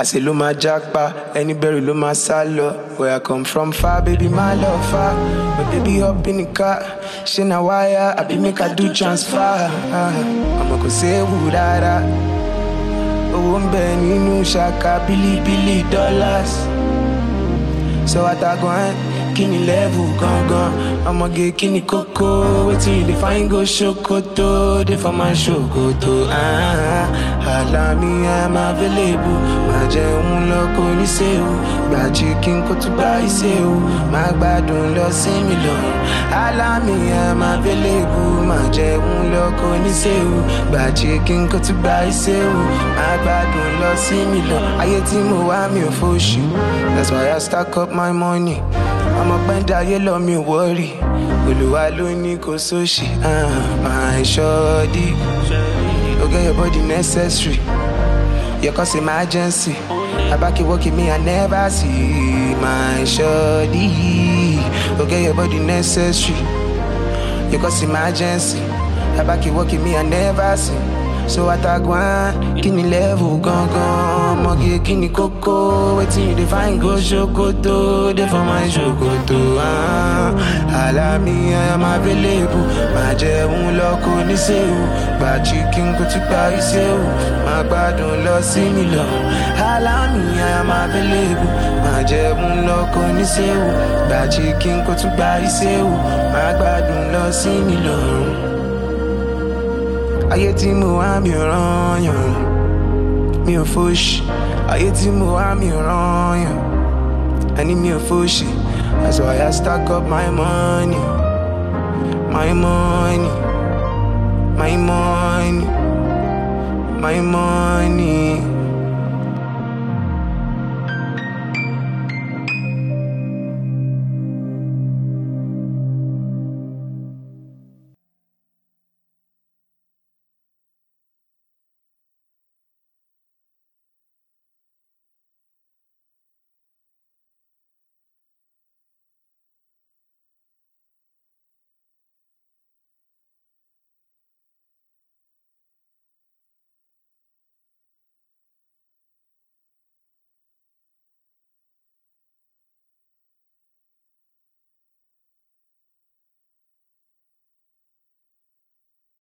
I say lo ma jackpa, any berry lo ma salo. Where I come from far, baby my love far. But baby up in the car, she na wire, I be make her do transfer. I'ma go say who that. Oh I'm Benny no shaka, billy dollars. So what I go kini level gone. I'ma get kini coco, waiting they find go shokoto, they for my shokoto. Hala me I'm available, my jẹun lọ kò ní ṣe o, gba chicken kó tún gba iṣẹ́ o, má gbádùn lọ sí mi lọ́rùn. Hala me I'm available, my jẹun lọ kò ní ṣe o, gba chicken kó tún gba iṣẹ́ o, má gbádùn lọ sí mi lọ́rùn. Ayé tí mo wá mi ò fòṣì, that's why I stack up my money. I'm a band I love me worry. Olúwa ló ní kò sóṣì, my shorty. Okay, your body necessary. You cause emergency. I back you walking me, I never see my shorty. Okay, your body necessary. You cause emergency. I back you walking me, I never see. So what I want, kini level gone. Mogi kini coco, waiting you define go shokoto, they for my shokoto. Hala me I am available, my jẹun lọ kò ní ṣe o, gba chicken kó tún gba iṣẹ́ o, má gbádùn lọ sí mi lọ́rùn. Hala me I am available, my jẹun lọ kò ní ṣe o, gba chicken kó tún gba iṣẹ́ o, má gbádùn lọ sí mi lọ́rùn. Ayé tí mo wá mi ò rán yàn, mi ò fòṣì. Ayé tí mo wá mi ò rán yàn, ẹni mi ò fòṣì. That's why I stack up my money, my money, my money, my money.